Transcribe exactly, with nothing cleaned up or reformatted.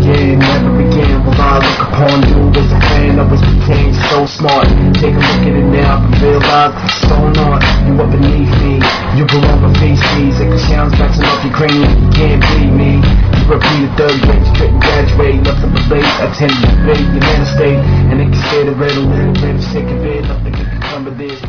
again, never again will I look upon you as a fan. Always became so smart. Take a look at it now and realize it's so not. You are beneath me, you belong with feces. It sounds bouncing off your cranium, you can't beat me. You repeat a third grade, you couldn't graduate. Nothing but late, attended the debate, your man state, and it can stay the red a little bit. I'm sick of it, nothing can come of this.